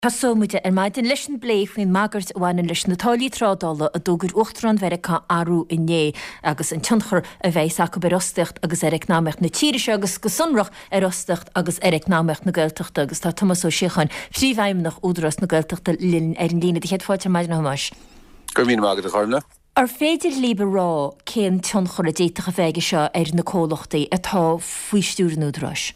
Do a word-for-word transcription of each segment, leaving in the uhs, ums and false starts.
Tásómuide ar maid an leis an bléif faoin magart bhhain leis na tálaí trádála a dógur uachtarán Mheiriceá arú inné agus an tionchar a bheith acu berostecht agus ar eicnámecht na tíiriise agus go sunrach ar rostecht agus ar eicnámecht na Gaeltachta agus tá Thomas Ó Siocháin phríomhhaimnach údras na Gaeltachta linn ar an lína d chéad fáilte maid na hamáis. Gur mín mágad a chorna? Ar féidir líbe rá cén tionchar a déiteach a bheige seo ar na cólachtaí atá faoi stúr údras.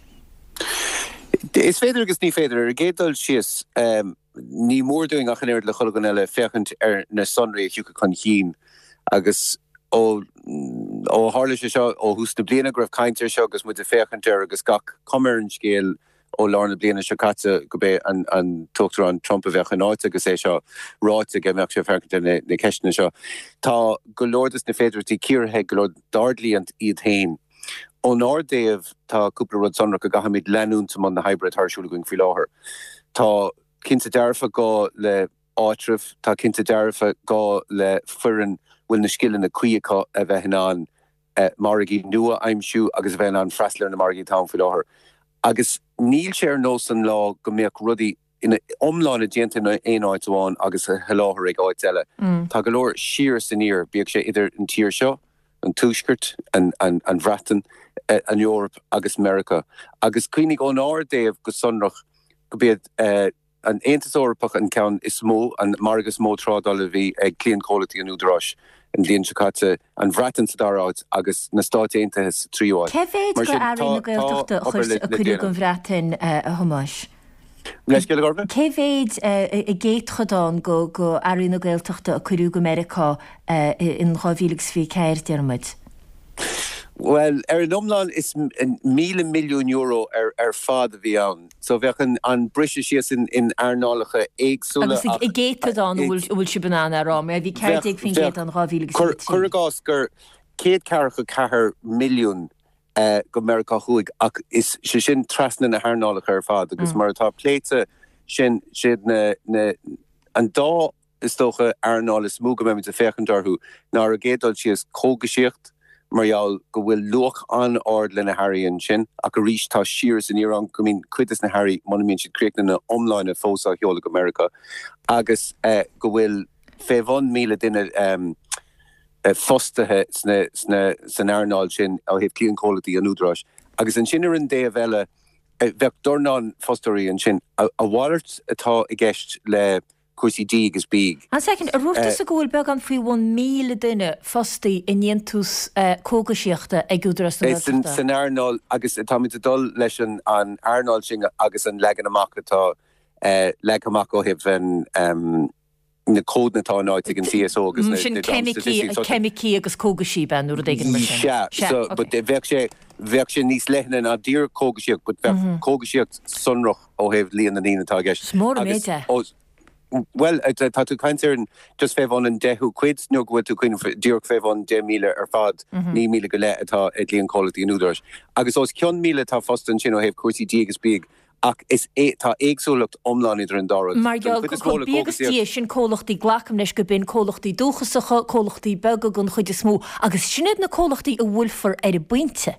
Is féidir agus ní féidir ar gédal sios um, ní mór doing ach an air le chulagan eile fechant ar na sonraí hiúcha chun hín agus ó ó hála se seo ó hús na bliana gribh caintear seo agus mu a fechant ar agus gach cumar an scéal ó lána bliana se caite go bé an, an tuchttar an Trump a bheith an áit agus é seo ráite ge meach se fechant ar na, na ceisna seo. Tá go lordas na féidirtí cíorthe go lord dardlí an iad hain. On our day of tá cúpla rud sonrach a gahamid lenúntam an na hybrid tharsúla going fi láthir. Tá cinnte dearfa gá le áitrih, tá cinnte dearfa gá le furan bhfuil na skillan na cuiacha a bheith hinán uh, margaí nua aimsú agus bheith an freisleir na margaí tám fi láthir. Agus níl sé ar nós an lá go mbeadh rudaí ina omláin a déanta na éon áit amháin agus a heláthir ag áit eile. Mm. Tá go leor siar san ír bíag sé idir an tír seo, an túisgurt, an, an, an bhratan, uh, an Europe agus America. Agus cuinig on our day of go sonrach go bead uh, an Aontas Eorpach an ceann is mó an margus mó trádal a bhí ag clean quality an údarás an líon secate an bhratan sa daráid agus na stáit Aontas tríáid. Cevéid go airí na Gaeltachta chuir a chuirú go bhreatain a Thomas? Leis geile Gordon? Cevéid i géit chodán go go airí na Gaeltachta a chuirú go Mheiriceá in Ghafílagus fí ceir dearmid? Well, er an omlan is een míle miljoen euro er er fad vi aan. So we gaan aan British is in in Arnalige eigsule. Agus ik geet het aan hoe hoe je banana ram. Ja, wie kijkt ik vind het aan Ghafílagus. Kurgasker keet karige kahar miljoen eh go America huig ak is se sin trasna na Arnalige er fad agus mar tá pleite sin sin ne ne an da is toch Arnalis moge met de fechendarhu naar a geedal si is kogeschicht. Marial go bhfuil luach an ard le na Harry an sin a go ríis tá siars in Iran go mín cuitas na Harry man mín si creaach na online a fósa heola America agus uh, go bhfuil féhhan míle duine um, uh, fostathe sna, sna, san airnáil sin a heh clean quality an údras agus an sinar an dé a bheile uh, bheith dornán fostaí an sin a, a bhhairt atá i gceist le cuasí dí agus bíg. An second, a ruachtas a gúil beag an faoi bhain míle duine fostaí in dhéantus cógasíochta ag údras na Gaeltachta. Is san airnáil agus tá mit a dul leis an airnáil sin agus an legan amach atá leg amach ó hibh an na cód natá náid ag an C S O agus na chemicí agus cógasí ben úr d-éigen mar sin. Yeah, so, but bheith sé bheith sé níos leithna a dír cógasíocht, but bheith cógasíocht sunrach ó hibh líon na nína tá gceist. Smór méide. Well, tá tú caiintear just féhán an dehu cuid nó go tú cuin díoch féhán de míle ar fad ní míle go le atá ag líon quality an údars. Agus os ceann míle tá fostan sin ó heh cuasí dí agus bíg ach is é tá éagsúlacht omláin idir an dárad. Mar geall go chun bíagas tí sin cólachtaí glacham leis go bin cólachtaí dúchasacha, cólachtaí bega gon chuide smó agus sinad na cólachtaí a bhfuilfar ar a buinte.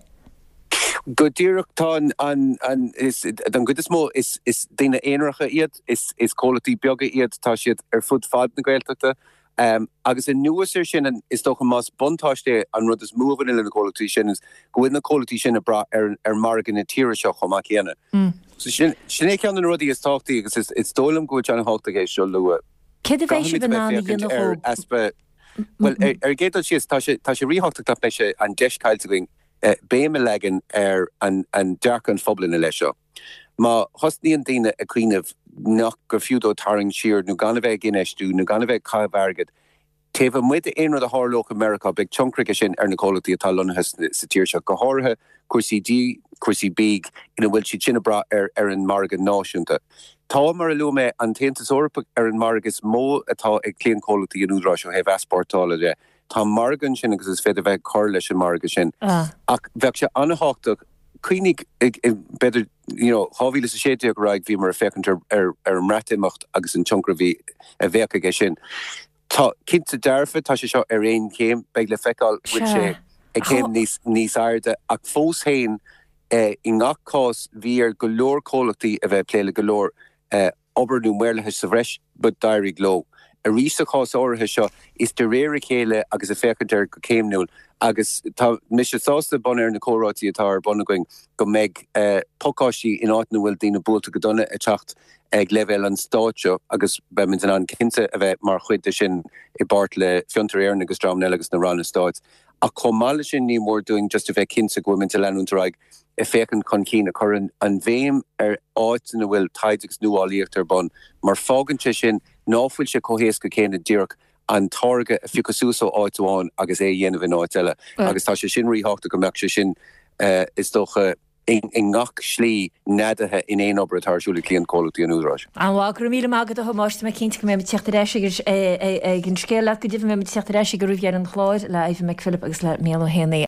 Go dtíireachtá an an is an good is mó is is daine éonracha iad is is quality beaga iad tá siad ar fud fad na Gaeltachta um, agus in nuas ar sin is doch an más bontáiste an rud is múhan in na quality sin is go bhfuil na quality sin a bra ar ar margan na tíire seo chomá chéana. So sin sin é ceann an rudí is táchtaí agus is it's dólam go an háta géis seo lua. Céad a bheith sé banana dhéanamh aspa well ar géadal sios tá sé tá sé ríthachta leis an deis caiilte going Uh, béime legan ar an, an dearcan foblin a leisio. Ma hosníon daine a cuiineh nach gur fiúdó taring siir nó gan bheith ginneistú, nó gan bheith caibhargad. Teh muid éonrad a hálóch America beag chuncricha sin ar na quality atá lonathe sa tíir seo go háirithe cuasí dí, cuasí bíg ina bhfuil si sinna bra ar ar an margan náisiúnta. Tá mar a lume an Aontas Eorpach ar an margus mó atá ag clean quality an údrás ó heh esportála de. Tá margan sin agus is féidir bheith chur leis an marga sin. Ach bheith sé anhachtach cuinig beidir Ghafílagus a séideag raig bhí mar a fecant ar ar an mreatimachta agus an tionchra bhí a bheith aige sin. Tá cinnte dearfa tá sé seo ar aon céim beag le feicáil bhuiil sé ag céim níos níos airde ach fós hain i ngach cás bhí ar go leor cólachtaí a bheith pléile go leor ober nu merle sa bhreis bud dairí gló. A rísa chás áirithe seo is de réir chéile agus a fechadir go céimnúil agus mis sásta bon ar na córátí atá ar bonna going go méid uh, pokáisí in áitna bhfuil dína búlta go donna a techt ag level an stáiteo agus bemin an cinnte a bheith mar chuide sin i bart le fiontar éarna agus dramna agus na ranna stáit. A comáile sin ní mór doing just a bheith cinnte go min te leúntaráig a fécinn chun cína churann an bhéim ar áitina bhfuil taidegus nuáíocht ar bon mar fágannte sin náfuil se cohéas go céine ddíireach an targa a fiúsú áitúáin agus é dhéanamh in áit eile. Agus tá sé sin ríthachta go meach sé sin uh, is dócha in, in ngach slí nedathe in éon obair atásúla líon cólaí an úrás. An bhágur míle mágad a thomáiste me cinnta go mé teachtaréisigur gin scéile go dtíh mé teachtaréisi go ruúh ar an chláir le éh me Philip agus le mé héna